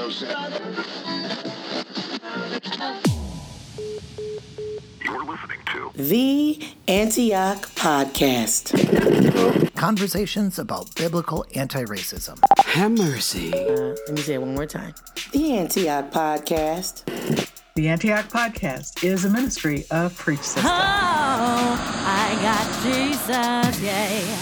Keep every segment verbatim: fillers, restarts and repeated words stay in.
You're listening to The Antioch Podcast. Conversations about biblical anti-racism. Have mercy. Uh, let me say it one more time. The Antioch Podcast. The Antioch Podcast is a ministry of Preach Sister. Oh, I got Jesus, yeah.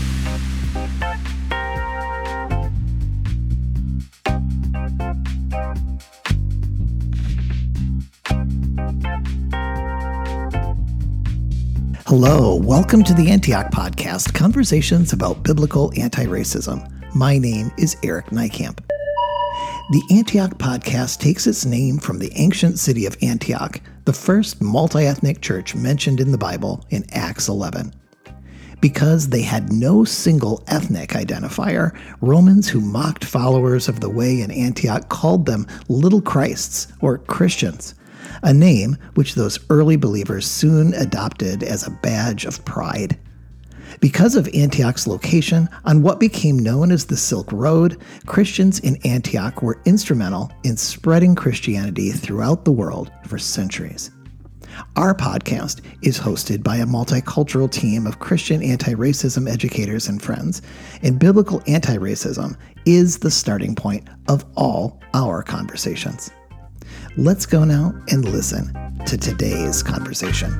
Hello, welcome to the Antioch Podcast, conversations about biblical anti-racism. My name is Eric Niekamp. The Antioch Podcast takes its name from the ancient city of Antioch, the first multi-ethnic church mentioned in the Bible in Acts eleven. Because they had no single ethnic identifier, Romans who mocked followers of the way in Antioch called them little Christs or Christians, a name which those early believers soon adopted as a badge of pride. Because of Antioch's location on what became known as the Silk Road, Christians in Antioch were instrumental in spreading Christianity throughout the world for centuries. Our podcast is hosted by a multicultural team of Christian anti-racism educators and friends, and biblical anti-racism is the starting point of all our conversations. Let's go now and listen to today's conversation.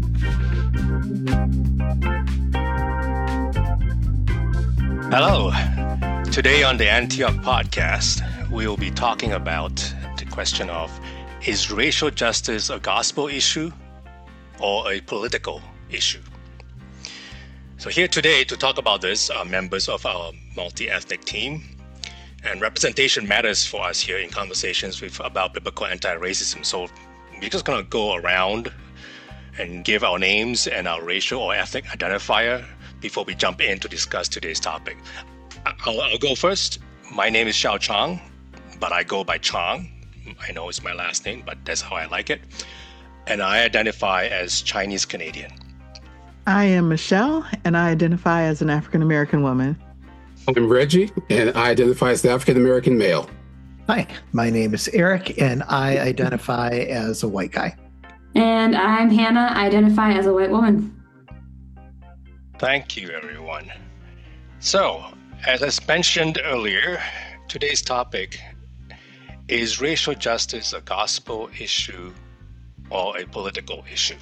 Hello. Today on the Antioch Podcast, we will be talking about the question of, is racial justice a gospel issue or a political issue? So here today to talk about this are members of our multi-ethnic team. And representation matters for us here in conversations with about biblical anti-racism. So we're just going to go around and give our names and our racial or ethnic identifier before we jump in to discuss today's topic. I'll, I'll go first. My name is Xiao Chang, but I go by Chang. I know it's my last name, but that's how I like it. And I identify as Chinese Canadian. I am Michelle, and I identify as an African American woman. I'm Reggie, and I identify as the African-American male. Hi, my name is Eric, and I identify as a white guy. And I'm Hannah. I identify as a white woman. Thank you, everyone. So, as I mentioned earlier, today's topic is racial justice a gospel issue or a political issue?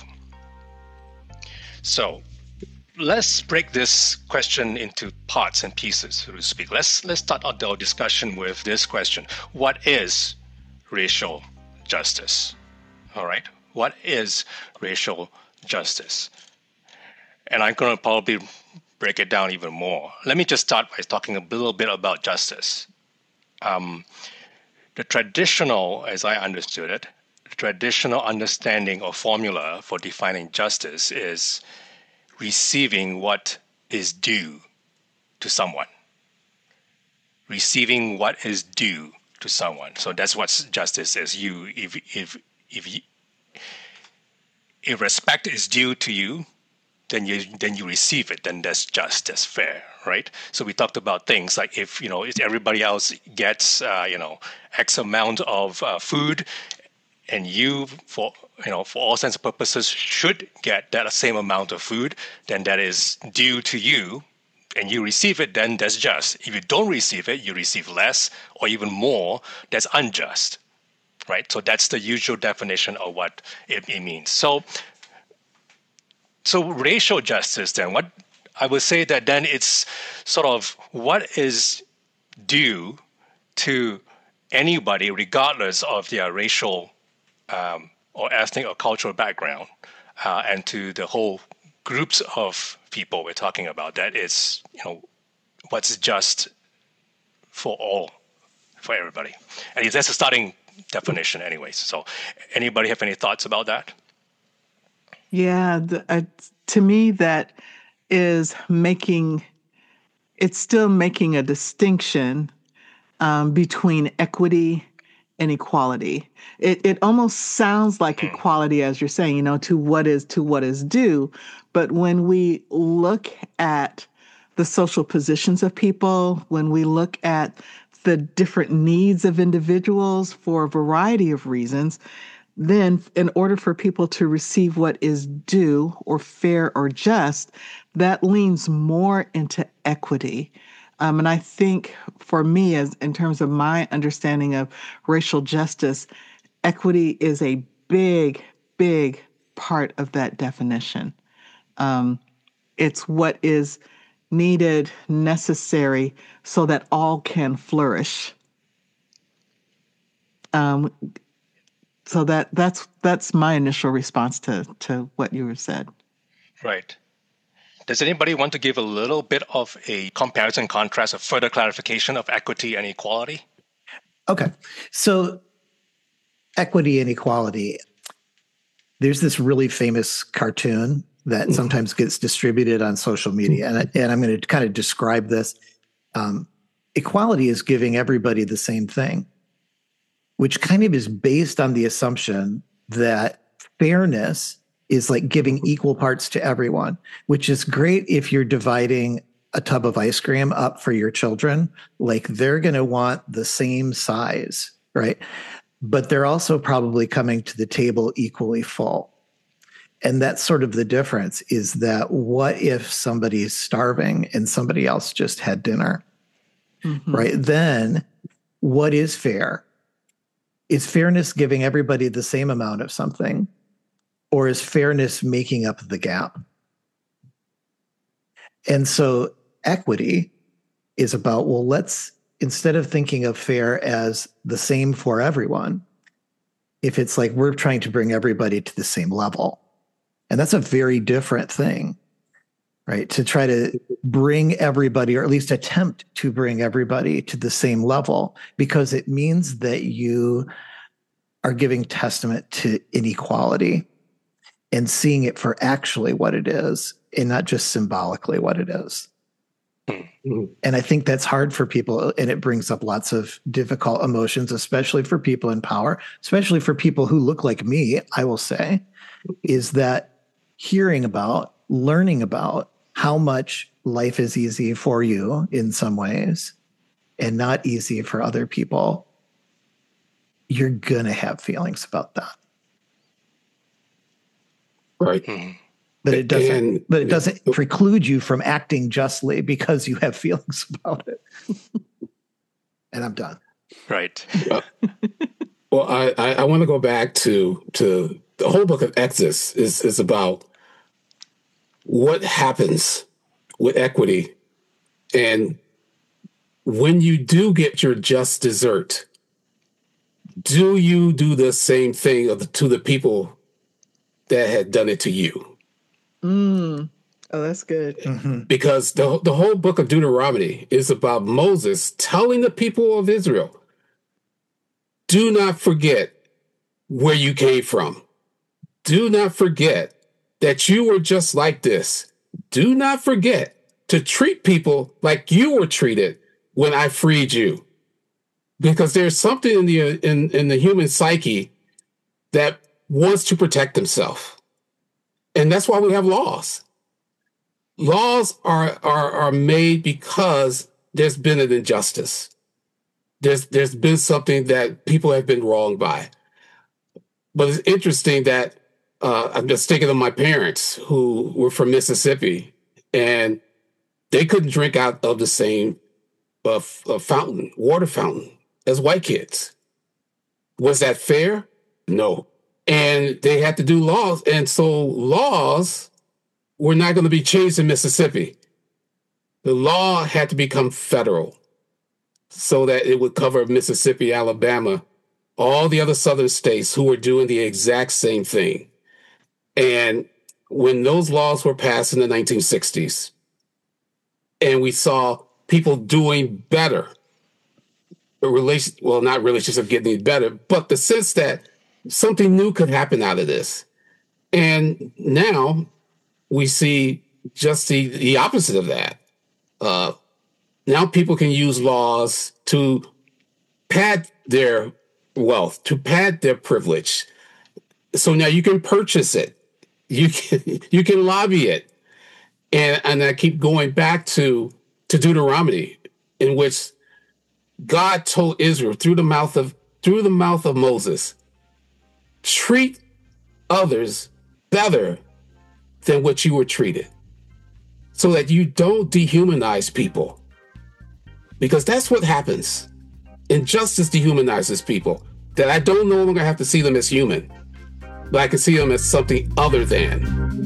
So, let's break this question into parts and pieces, so to speak. Let's let's start our discussion with this question. What is racial justice? All right. What is racial justice? And I'm going to probably break it down even more. Let me just start by talking a little bit about justice. Um, the traditional, as I understood it, the traditional understanding or formula for defining justice is receiving what is due to someone. Receiving what is due to someone. So that's what justice is. You, if if if you, if respect is due to you, then you then you receive it. Then that's just, that's fair, right? So we talked about things like if you know if everybody else gets uh, you know X amount of uh, food, and you, for you know, for all sense of purposes, should get that same amount of food, then that is due to you, and you receive it, then that's just. If you don't receive it, you receive less or even more, that's unjust, right? So that's the usual definition of what it, it means. So, so racial justice, then, what I would say that then it's sort of what is due to anybody, regardless of their racial Um, or ethnic or cultural background, uh, and to the whole groups of people we're talking about. That is, you know, what's just for all, for everybody. And that's a starting definition anyways. So anybody have any thoughts about that? Yeah, the, uh, to me, that is making, it's still making a distinction um, between equity and equality. It it almost sounds like equality, as you're saying, you know, to what is to what is due. But when we look at the social positions of people, when we look at the different needs of individuals for a variety of reasons, then in order for people to receive what is due or fair or just, that leans more into equity. Um, and I think for me, as in terms of my understanding of racial justice, equity is a big, big part of that definition. Um, it's what is needed, necessary, so that all can flourish. Um, so that that's that's my initial response to to what you said. Right. Does anybody want to give a little bit of a comparison, contrast, a further clarification of equity and equality? Okay. So equity and equality. There's this really famous cartoon that sometimes gets distributed on social media. And, and I'm going to kind of describe this. Um, equality is giving everybody the same thing, which kind of is based on the assumption that fairness is like giving equal parts to everyone, which is great if you're dividing a tub of ice cream up for your children. Like they're going to want the same size, right? But they're also probably coming to the table equally full. And that's sort of the difference, is that what if somebody's starving and somebody else just had dinner, mm-hmm. right? Then what is fair? Is fairness giving everybody the same amount of something? Or is fairness making up the gap? And so equity is about, well, let's, instead of thinking of fair as the same for everyone, if it's like we're trying to bring everybody to the same level. And that's a very different thing, right? To try to bring everybody, or at least attempt to bring everybody to the same level, because it means that you are giving testament to inequality and seeing it for actually what it is and not just symbolically what it is. Mm-hmm. And I think that's hard for people, and it brings up lots of difficult emotions, especially for people in power, especially for people who look like me, I will say, is that hearing about, learning about how much life is easy for you in some ways and not easy for other people, you're going to have feelings about that. Right. But it doesn't and, but it doesn't preclude you from acting justly because you have feelings about it. And I'm done. Right. Uh, well, I, I, I want to go back to to the whole book of Exodus is is about what happens with equity, and when you do get your just desert, do you do the same thing of the, to the people that had done it to you? Mm. Oh, that's good. Mm-hmm. Because the the whole book of Deuteronomy is about Moses telling the people of Israel, do not forget where you came from. Do not forget that you were just like this. Do not forget to treat people like you were treated when I freed you. Because there's something in the in, in the human psyche that wants to protect himself. And that's why we have laws. Laws are, are, are made because there's been an injustice. There's, there's been something that people have been wronged by. But it's interesting that uh, I'm just thinking of my parents who were from Mississippi, and they couldn't drink out of the same uh, f- uh, fountain, water fountain, as white kids. Was that fair? No. And they had to do laws. And so laws were not going to be changed in Mississippi. The law had to become federal so that it would cover Mississippi, Alabama, all the other southern states who were doing the exact same thing. And when those laws were passed in the nineteen sixties, and we saw people doing better, relation, well, not relationship getting better, but the sense that something new could happen out of this. And now we see just the, the opposite of that. Uh, now people can use laws to pad their wealth, to pad their privilege. So now you can purchase it. You can you can lobby it. And, and I keep going back to, to Deuteronomy, in which God told Israel through the mouth of through the mouth of Moses, treat others better than what you were treated, so that you don't dehumanize people. Because that's what happens. Injustice dehumanizes people, that I don't no longer have to see them as human, but I can see them as something other than.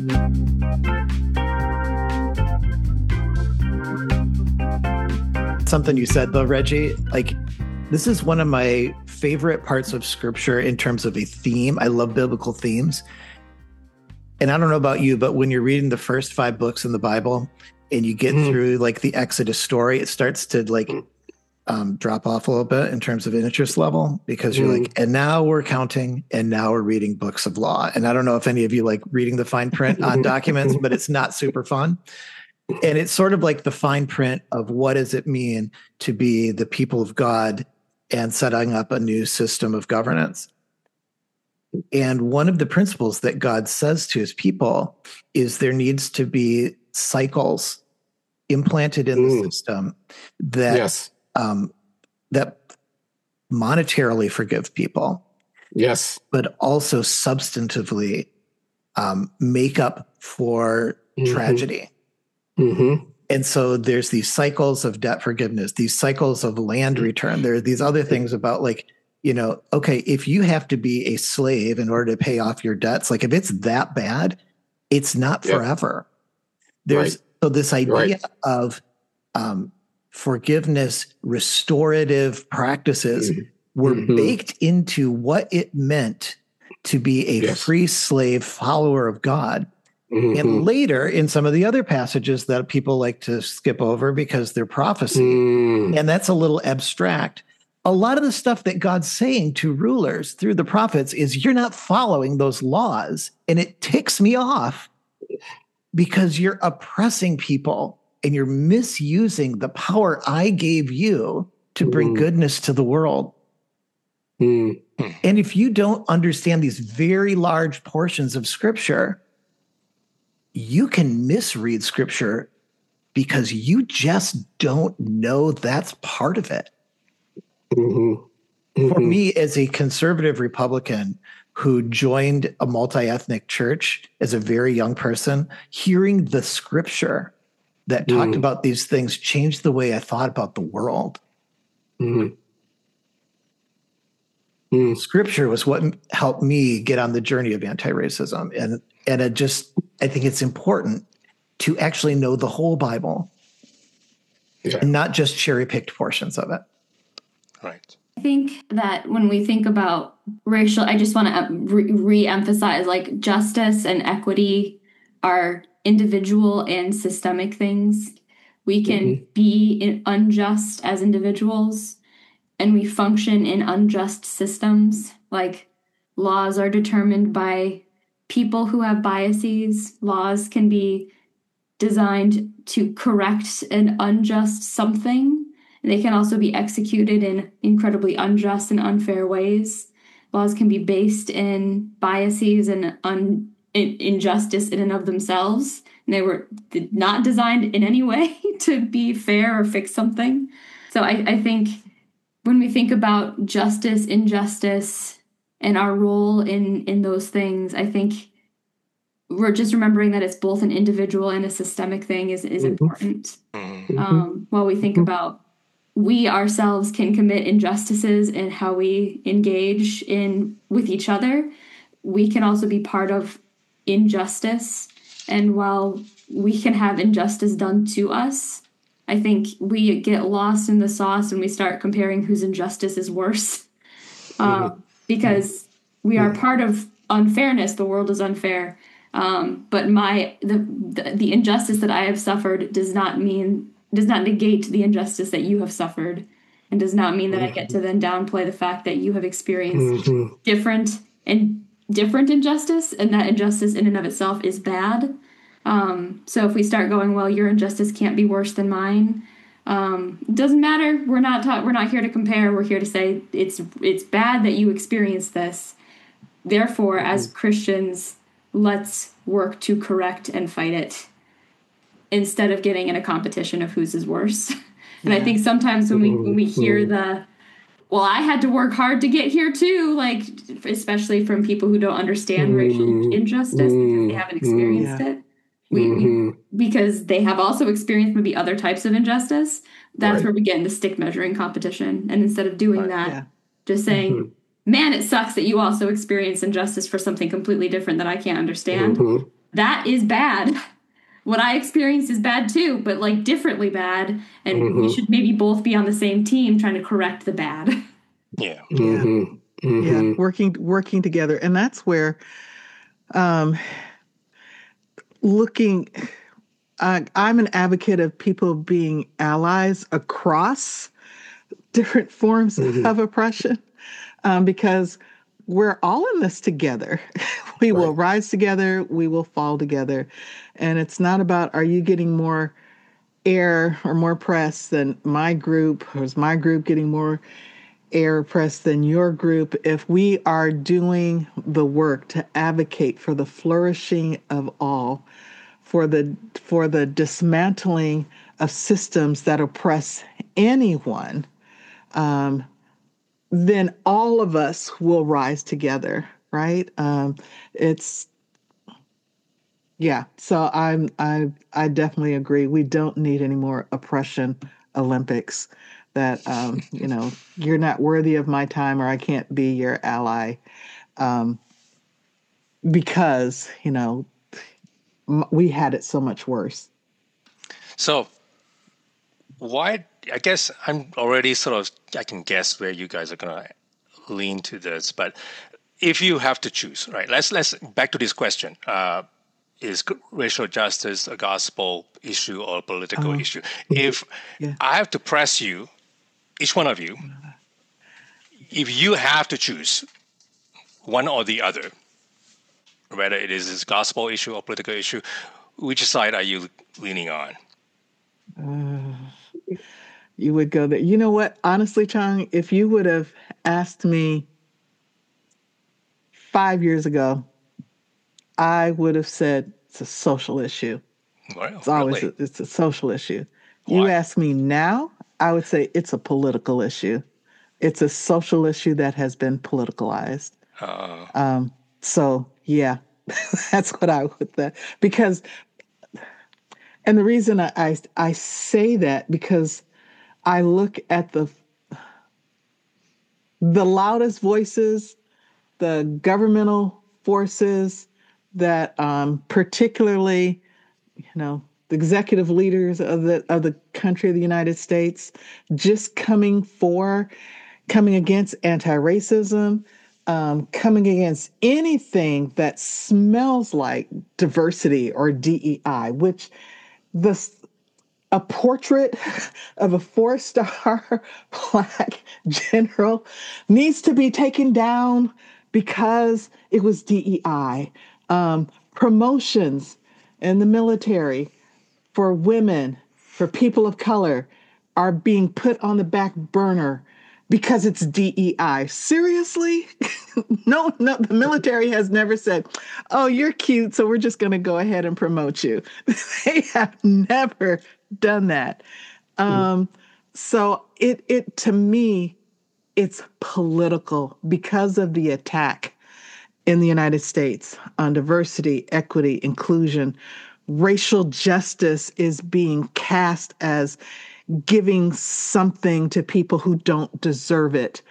Something you said though, Reggie, like this is one of my favorite parts of scripture in terms of a theme. I love biblical themes. And I don't know about you, but when you're reading the first five books in the Bible and you get mm. through like the Exodus story, it starts to like um, drop off a little bit in terms of interest level, because you're mm. like, and now we're counting and now we're reading books of law. And I don't know if any of you like reading the fine print on documents, but it's not super fun. And it's sort of like the fine print of what does it mean to be the people of God and setting up a new system of governance. And one of the principles that God says to his people is there needs to be cycles implanted in mm. the system that, yes. um, that monetarily forgive people. Yes. But also substantively um, make up for mm-hmm. tragedy. Mm-hmm. And so there's these cycles of debt forgiveness, these cycles of land return. There are these other things about like, you know, okay, if you have to be a slave in order to pay off your debts, like if it's that bad, it's not yep. forever. There's right. so this idea right. of um, forgiveness, restorative practices mm-hmm. were mm-hmm. baked into what it meant to be a yes. free slave follower of God. Mm-hmm. And later in some of the other passages that people like to skip over because they're prophecy, mm. and that's a little abstract. A lot of the stuff that God's saying to rulers through the prophets is you're not following those laws. And it ticks me off because you're oppressing people and you're misusing the power I gave you to bring mm. goodness to the world. Mm. And if you don't understand these very large portions of scripture, you can misread scripture because you just don't know that's part of it. Mm-hmm. Mm-hmm. For me, as a conservative Republican who joined a multi-ethnic church as a very young person, hearing the scripture that mm. talked about these things changed the way I thought about the world. Mm-hmm. Mm. Scripture was what helped me get on the journey of anti-racism. And, and it just, I think it's important to actually know the whole Bible yeah. and not just cherry-picked portions of it. Right. I think that when we think about racial, I just want to re- re-emphasize like justice and equity are individual and systemic things. We can mm-hmm. be in unjust as individuals, and we function in unjust systems. Like laws are determined by people who have biases. Laws can be designed to correct an unjust something. They can also be executed in incredibly unjust and unfair ways. Laws can be based in biases and un, in, injustice in and of themselves. And they were not designed in any way to be fair or fix something. So I, I think when we think about justice, injustice, and our role in, in those things, I think we're just remembering that it's both an individual and a systemic thing is, is mm-hmm. important. Mm-hmm. Um, while we think mm-hmm. about we ourselves can commit injustices in how we engage in with each other, we can also be part of injustice. And while we can have injustice done to us, I think we get lost in the sauce and we start comparing whose injustice is worse. Uh, mm-hmm. Because we are part of unfairness. The world is unfair. Um, but my the, the the injustice that I have suffered does not mean does not negate the injustice that you have suffered, and does not mean that I get to then downplay the fact that you have experienced mm-hmm. different and different injustice, and that injustice in and of itself is bad. Um, so if we start going, well, your injustice can't be worse than mine, um, it doesn't matter. We're not ta- we're not here to compare. We're here to say it's it's bad that you experienced this. Therefore, mm-hmm. as Christians, let's work to correct and fight it, instead of getting in a competition of whose is worse. And Yeah. I think sometimes when we when we hear the, well, I had to work hard to get here too, like especially from people who don't understand racial injustice because they haven't experienced Yeah. it. We, we because they have also experienced maybe other types of injustice. That's Right. where we get into stick measuring competition. And instead of doing that, Yeah. just saying, man, it sucks that you also experience injustice for something completely different that I can't understand. Mhm. That is bad. What I experienced is bad too, but like differently bad. And we should maybe both be on the same team trying to correct the bad. Yeah. Yeah. Mhm. Mhm. Yeah. Working working together. And that's where um looking I, I'm an advocate of people being allies across different forms of oppression, um, because we're all in this together. We will Right. rise together, we will fall together. And it's not about, are you getting more air or more press than my group, or is my group getting more air or press than your group? If we are doing the work to advocate for the flourishing of all, for the for the dismantling of systems that oppress anyone, um, then all of us will rise together, right? Um, it's yeah. So I'm I I definitely agree. We don't need any more oppression Olympics. That um, you know, you're not worthy of my time, or I can't be your ally, um, because you know m- we had it so much worse. So, why? I guess I'm already sort of, I can guess where you guys are going to lean to this, but if you have to choose, right? Let's let's back to this question: uh, is racial justice a gospel issue or a political Uh-huh. issue? If Yeah. I have to press you, each one of you, if you have to choose one or the other, whether it is a gospel issue or political issue, which side are you leaning on? Uh, you would go there. You know what? Honestly, Chang, if you would have asked me five years ago, I would have said it's a social issue. Well, It's always really? a, it's a social issue. You Why? ask me now, I would say it's a political issue. It's a social issue that has been politicalized. Uh, Um, so yeah, that's what I would say. Because, and the reason I, I I say that because I look at the the loudest voices, the governmental forces that um, particularly, you know, the executive leaders of the of the country of the United States just coming for, coming against anti-racism, um, coming against anything that smells like diversity or D E I, which the a portrait of a four-star black general needs to be taken down because it was D E I. Um, promotions in the military for women, for people of color, are being put on the back burner because it's D E I. Seriously? no, no, the military has never said, oh, you're cute, so we're just going to go ahead and promote you. They have never done that. Um, so it, it, to me, it's political because of the attack in the United States on diversity, equity, inclusion. Racial justice is being cast as giving something to people who don't deserve it,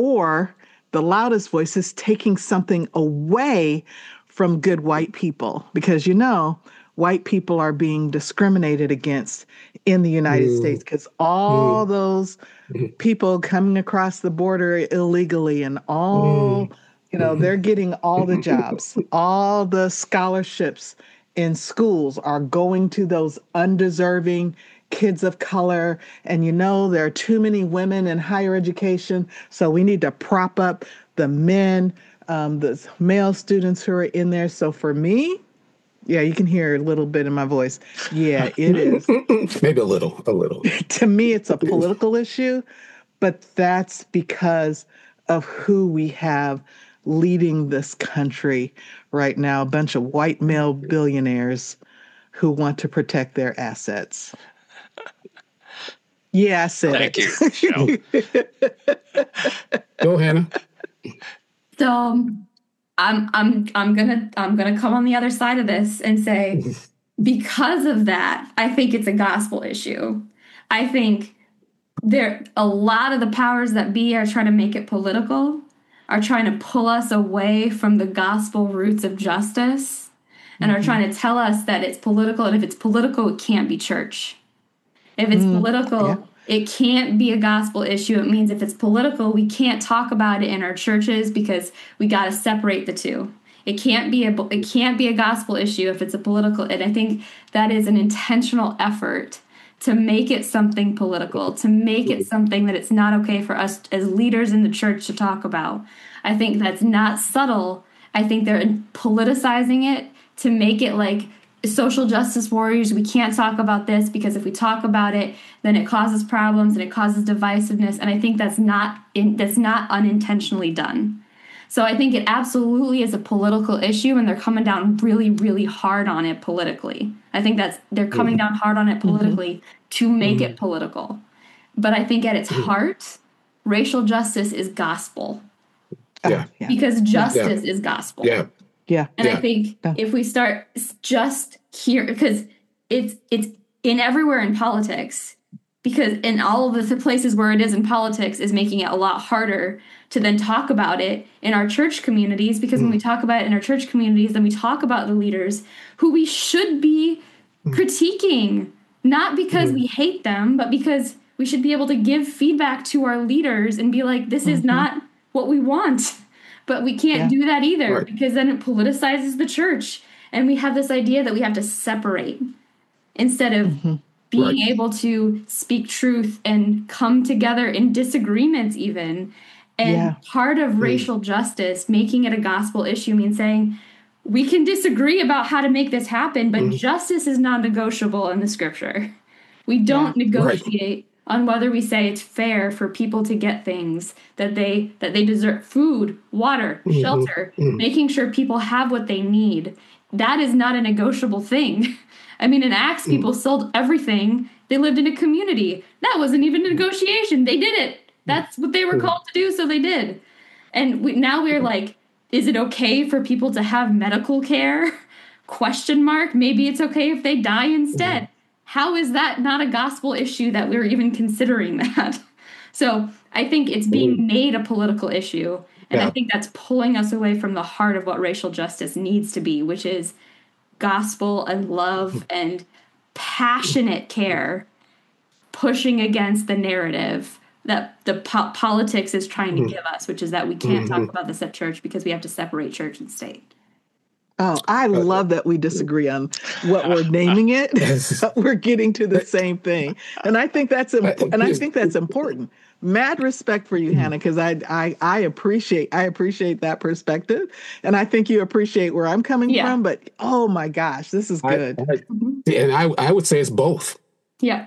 or the loudest voice is taking something away from good white people, because you know white people are being discriminated against in the United Mm. States because all Mm. those people coming across the border illegally and all, you know, they're getting all the jobs, all the scholarships in schools are going to those undeserving kids of color. And you know, there are too many women in higher education, so we need to prop up the men, um, the male students who are in there. So for me, yeah, you can hear a little bit in my voice. Yeah, it is. Maybe a little, a little. To me, it's a political issue, but that's because of who we have leading this country right now, a bunch of white male billionaires who want to protect their assets. Yeah, I said Thank it. you. Michelle. Go, Hannah. So I'm I'm I'm gonna I'm gonna come on the other side of this and say, because of that, I think it's a gospel issue. I think there a lot of the powers that be are trying to make it political, are trying to pull us away from the gospel roots of justice, and mm-hmm. are trying to tell us that it's political, and if it's political, it can't be church. If it's mm, political, yeah. it can't be a gospel issue. It means if it's political, we can't talk about it in our churches because we got to separate the two. It can't be a it can't be a gospel issue if it's a political. And I think that is an intentional effort to make it something political, to make it something that it's not okay for us as leaders in the church to talk about. I think that's not subtle. I think they're politicizing it to make it like social justice warriors. We can't talk about this because if we talk about it, then it causes problems and it causes divisiveness. And I think that's not in, that's not unintentionally done. So I think it absolutely is a political issue, and they're coming down really, really hard on it politically. I think that's they're coming down hard on it politically mm-hmm. to make mm-hmm. it political. But I think at its heart, racial justice is gospel. Yeah. Because justice yeah. is gospel. Yeah. Yeah. And yeah. I think yeah. if we start just here, because it's it's in everywhere in politics, because in all of the places where it is in politics is making it a lot harder to then talk about it in our church communities, because mm. when we talk about it in our church communities, then we talk about the leaders who we should be mm. critiquing, not because mm. we hate them, but because we should be able to give feedback to our leaders and be like, this mm-hmm. is not what we want. But we can't yeah. do that either right. because then it politicizes the church. And we have this idea that we have to separate instead of mm-hmm. being right. able to speak truth and come together in disagreements even. And yeah. part of mm. racial justice, making it a gospel issue, means saying we can disagree about how to make this happen, but mm. justice is non-negotiable in the scripture. We don't yeah. negotiate right. on whether we say it's fair for people to get things that they that they deserve, food, water, mm-hmm. shelter, mm-hmm. making sure people have what they need. That is not a negotiable thing. I mean, in Acts, people mm-hmm. sold everything. They lived in a community. That wasn't even a negotiation. They did it. That's what they were mm-hmm. called to do, so they did. And we, now we're like, is it okay for people to have medical care? Question mark. Maybe it's okay if they die instead. Mm-hmm. How is that not a gospel issue that we're even considering that? So I think it's being made a political issue. And yeah. I think that's pulling us away from the heart of what racial justice needs to be, which is gospel and love and passionate care, pushing against the narrative that the po- politics is trying to give us, which is that we can't mm-hmm. talk about this at church because we have to separate church and state. Oh, I love that we disagree on what we're naming it, but we're getting to the same thing, and I think that's imp- and I think that's important. Mad respect for you, Hannah, because I, I I appreciate I appreciate that perspective, and I think you appreciate where I'm coming yeah. from. But oh my gosh, this is good. I, I, and I I would say it's both. Yeah,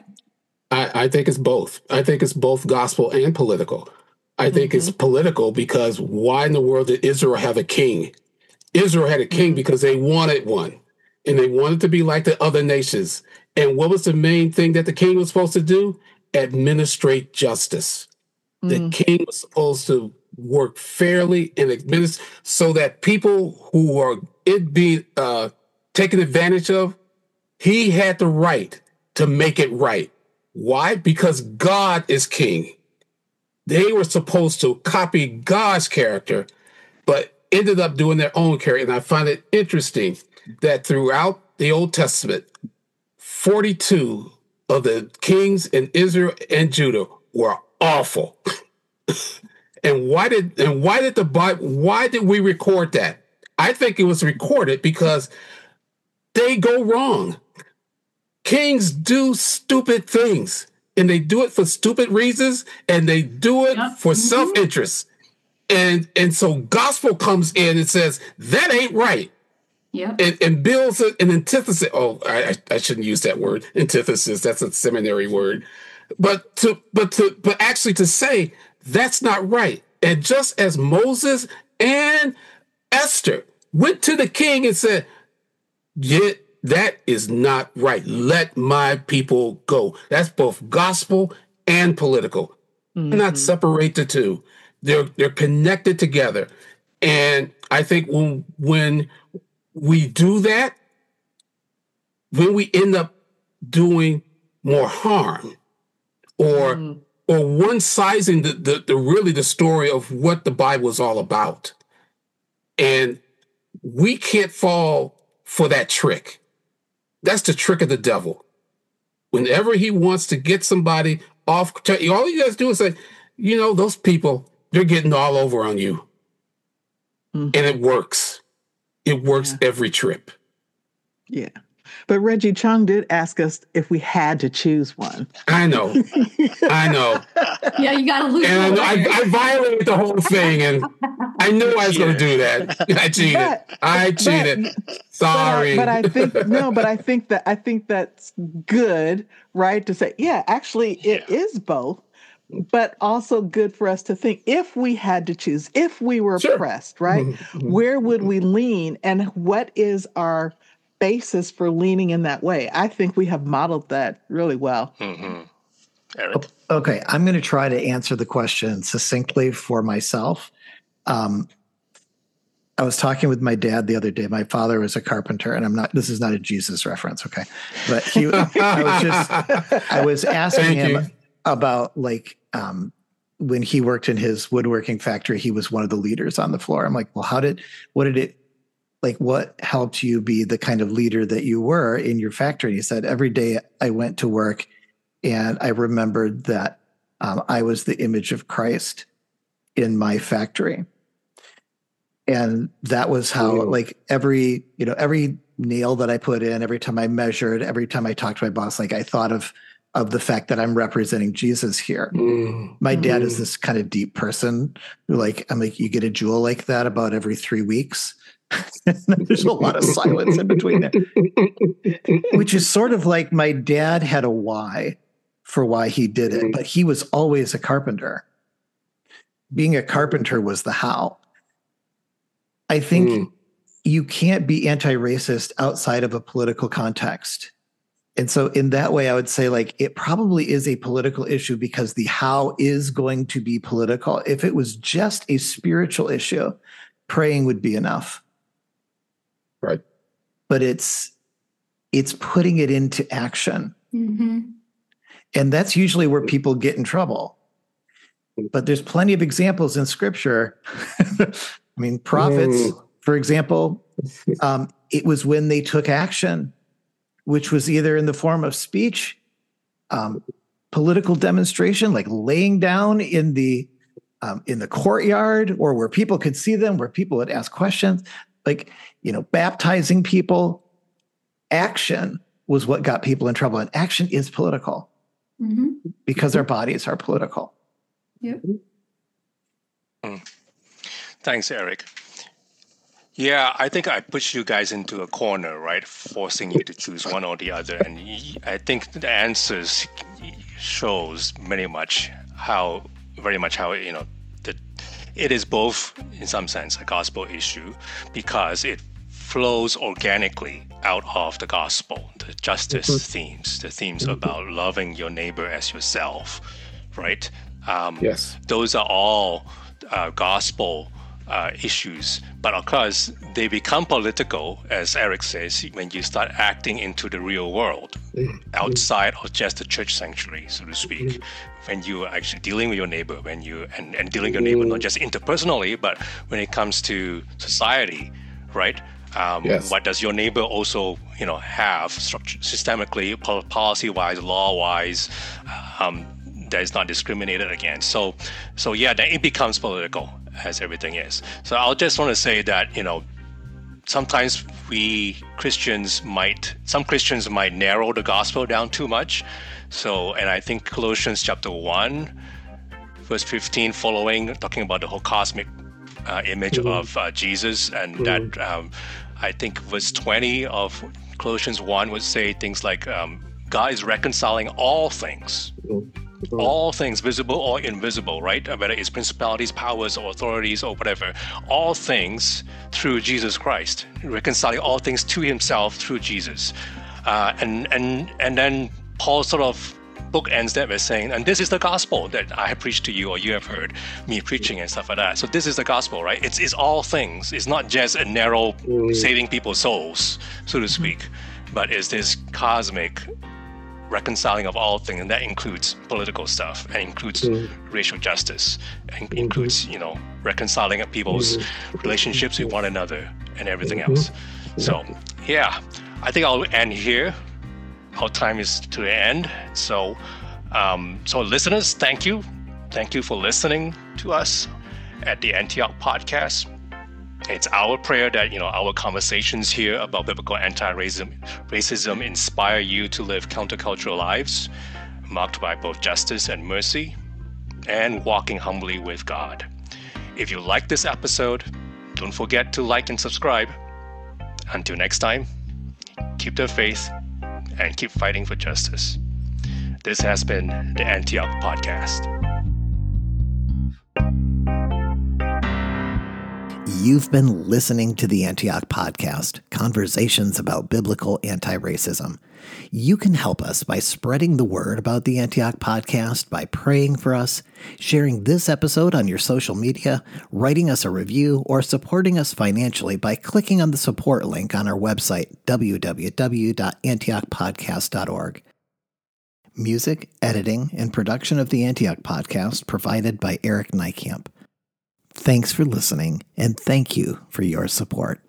I, I think it's both. I think it's both gospel and political. I think mm-hmm. it's political because why in the world did Israel have a king? Israel had a king because they wanted one, and they wanted to be like the other nations. And what was the main thing that the king was supposed to do? Administrate justice. Mm. The king was supposed to work fairly and administer so that people who are it being uh, taken advantage of, he had the right to make it right. Why? Because God is king. They were supposed to copy God's character, but ended up doing their own character. And I find it interesting that throughout the Old Testament, forty-two of the kings in Israel and Judah were awful. and why did and why did the Bible why did we record that? I think it was recorded because they go wrong. Kings do stupid things, and they do it for stupid reasons, and they do it yep. for mm-hmm. self-interest. And and so gospel comes in and says, that ain't right. Yeah. And, and builds an antithesis. Oh, I, I shouldn't use that word. Antithesis. That's a seminary word. But to but to but actually to say that's not right. And just as Moses and Esther went to the king and said, yeah, that is not right. Let my people go. That's both gospel and political. Mm-hmm. Do not separate the two. They're they're connected together. And I think when when we do that, when we end up doing more harm or mm. or one-sizing the, the the really the story of what the Bible is all about. And we can't fall for that trick. That's the trick of the devil. Whenever he wants to get somebody off, all you guys do is say, you know, those people, they're getting all over on you. Mm-hmm. And it works. It works yeah. every trip. Yeah. But Reggie Chung did ask us if we had to choose one. I know. I know. Yeah, you got to lose. And I, I, I violated the whole thing, and I knew I was going to do that. I cheated. But, I cheated. But, Sorry. But I, but I think no. But I think that I think that's good, right? To say, yeah, actually, it yeah. is both. But also good for us to think, if we had to choose, if we were sure. pressed, right? Mm-hmm. Where would we lean, and what is our basis for leaning in that way? I think we have modeled that really well. Mm-hmm. Eric? Okay, I'm going to try to answer the question succinctly for myself. Um, I was talking with my dad the other day. My father was a carpenter, and I'm not. This is not a Jesus reference, okay? But he, I was just, I was asking Thank him you. about like um, when he worked in his woodworking factory. He was one of the leaders on the floor. I'm like, well, how did, what did it? Like, what helped you be the kind of leader that you were in your factory? And he said, every day I went to work and I remembered that um, I was the image of Christ in my factory. And that was how, Ooh. like every, you know, every nail that I put in, every time I measured, every time I talked to my boss, like I thought of, of the fact that I'm representing Jesus here. Mm. My dad mm. is this kind of deep person who like, I'm like, you get a jewel like that about every three weeks. There's a lot of silence in between there, which is sort of like my dad had a why for why he did it, but he was always a carpenter. Being a carpenter was the how. I think mm. you can't be anti-racist outside of a political context. And so in that way, I would say like it probably is a political issue because the how is going to be political. If it was just a spiritual issue, praying would be enough. Right. But it's it's putting it into action. Mm-hmm. And that's usually where people get in trouble. But there's plenty of examples in scripture. I mean, prophets, mm. for example, um, it was when they took action, which was either in the form of speech, um, political demonstration, like laying down in the um, in the courtyard or where people could see them, where people would ask questions. Like, you know, baptizing people. Action was what got people in trouble. And action is political mm-hmm. because our bodies are political. Yep. Mm. Thanks, Eric. Yeah, I think I pushed you guys into a corner, right? Forcing you to choose one or the other. And I think the answers shows very much how, very much how, you know, that it is both, in some sense, a gospel issue because it flows organically out of the gospel, the justice mm-hmm. themes, the themes mm-hmm. about loving your neighbor as yourself, right? Um, yes. Those are all uh, gospel uh, issues, but of course, they become political, as Eric says, when you start acting into the real world, mm-hmm. outside of just the church sanctuary, so to speak. Mm-hmm. When you are actually dealing with your neighbor, when you and, and dealing with your neighbor not just interpersonally, but when it comes to society, right? Um, yes. What does your neighbor also, you know, have structure, systemically, policy-wise, law-wise, um, that is not discriminated against? So, so yeah, then it becomes political, as everything is. So I'll just want to say that, you know, sometimes we Christians might, some Christians might narrow the gospel down too much. So, and I think Colossians chapter one, verse fifteen following, talking about the whole cosmic uh, image mm-hmm. of uh, Jesus, and mm-hmm. that um, I think verse twenty of Colossians one would say things like, um, God is reconciling all things, mm-hmm. all things, visible or invisible, right? Whether it's principalities, powers, or authorities, or whatever, all things through Jesus Christ, reconciling all things to himself through Jesus. Uh, and, and, and then Paul sort of book ends there by saying, and this is the gospel that I have preached to you, or you have heard me preaching and stuff like that. So this is the gospel, right? It's, it's all things. It's not just a narrow mm. saving people's souls, so to speak, but it's this cosmic reconciling of all things, and that includes political stuff, and includes mm. racial justice, and mm-hmm. includes, you know, reconciling of people's mm-hmm. relationships with one another and everything mm-hmm. else. So, yeah, I think I'll end here. Our time is to the end. So, um, so listeners, thank you. Thank you for listening to us at the Antioch Podcast. It's our prayer that, you know, our conversations here about biblical anti-racism racism inspire you to live countercultural lives, marked by both justice and mercy, and walking humbly with God. If you like this episode, don't forget to like and subscribe. Until next time, keep the faith and keep fighting for justice. This has been the Antioch Podcast. You've been listening to the Antioch Podcast, conversations about biblical anti-racism. You can help us by spreading the word about the Antioch Podcast, by praying for us, sharing this episode on your social media, writing us a review, or supporting us financially by clicking on the support link on our website, w w w dot antioch podcast dot org. Music, editing, and production of the Antioch Podcast provided by Eric Nykamp. Thanks for listening, and thank you for your support.